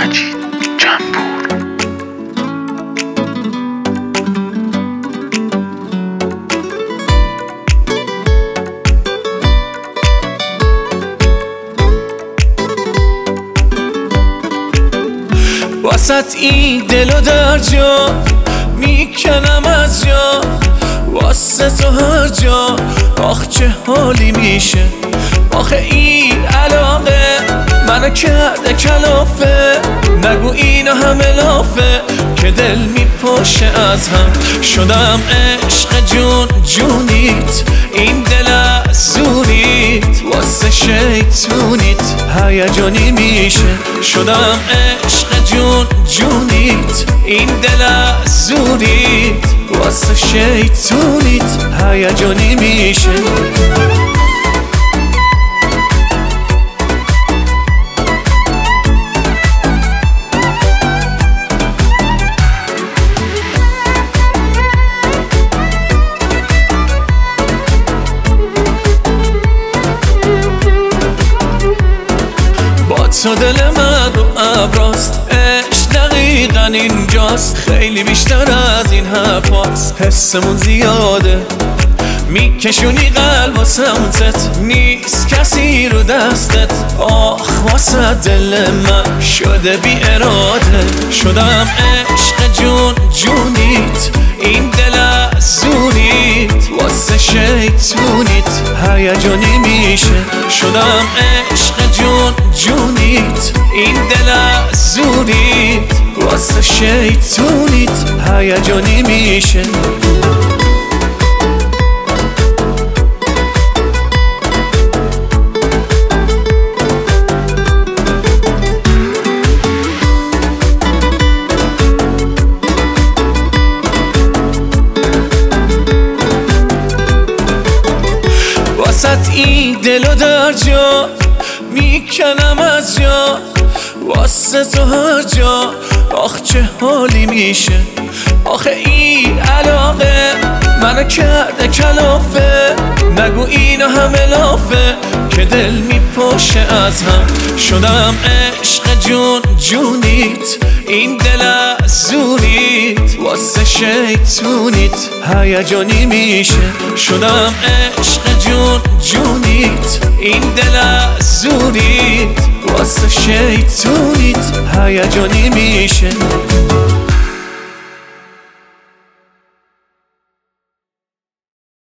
مجید جنبور. واسط این دلو در جا میکنم از جا، واسه تو هر جا. آخ چه حالی میشه، آخه این علاقه منو کرده کلافه. نگو اینا همه لافه که دل میپاشه از هم. شدم عشق جون جونیت، این دل از زونیت. واسه شیطونیت هیجانی میشه. شدم عشق جون جونیت، این دل از زونیت. واسه شیطونیت هیجانی میشه. تو دل من رو ابراست، عشق دقیقا اینجاست. خیلی بیشتر از این حرفاست، حسمون زیاده. میکشونی قلب و سمتت، نیست کسی رو دستت. آخ واسه دل من شده بی اراده. شدم عشق جون جونیت، این دل از زونیت. واسه شیطونیت هیجانی میشه. شدم عشق جون جونیت، این دل از زونیت. واسه شیطونیت هیجانی میشه. واسط این دلو در جا میکنم از جا، واسه تو هر جا. آخ چه حالی میشه، آخه این علاقه منو کرده کلافه. نگو اینا همه لافه که دل میپاشه از هم. شدم عشق جون جونیت، این دل از زونیت. واسه شیطونیت هیجانی میشه. شدم عشق جون جونیت، این دل از زونیت. واسه شیطونیت هیجانی میشه.